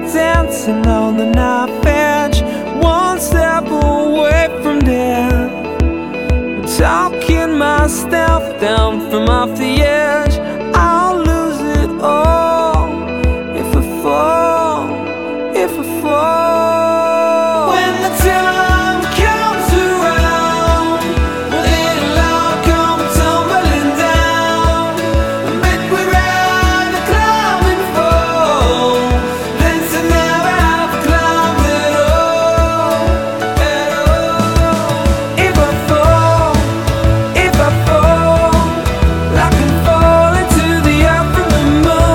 dancing on the knife edge, one step away from death. I'm talking myself down from off the edge.